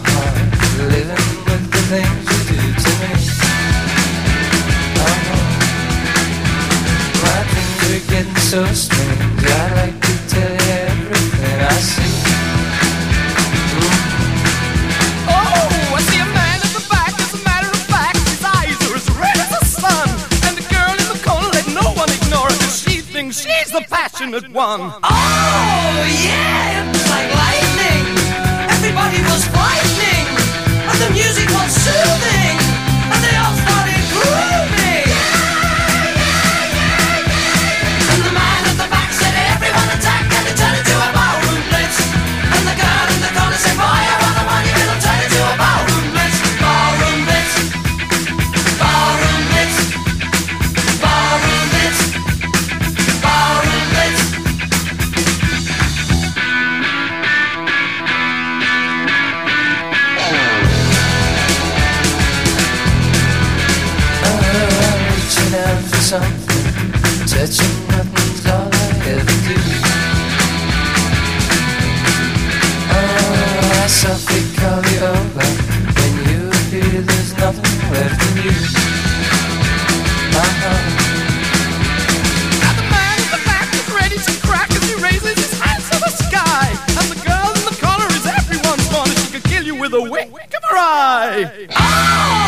living with the things you do to me. My dreams are getting so strange. I'd like to tell you everything I see. Oh, I see a man in the back. As a matter of fact, his eyes are as red as the sun. And the girl in the corner, let no one ignore her, 'cause she thinks she's the passionate one. Oh, yeah, it was like lightning. Everybody was frightening, and the music was soothing, and they all started grooving. And the man at the back said, everyone attack, and it turned into a ballroom blitz. And the girl in the corner said, boy, I want the money, it'll turn into a ballroom blitz. Ballroom blitz. Ballroom blitz. Ballroom blitz. Ballroom blitz. Reaching out for something, touching nothing's all I ever do. I softly call you over. When you appear, there's nothing left in you. And the man in the back is ready to crack as he raises his hands to the sky. And the girl in the corner is everyone's corner. She could kill you with a wink of her eye. Oh,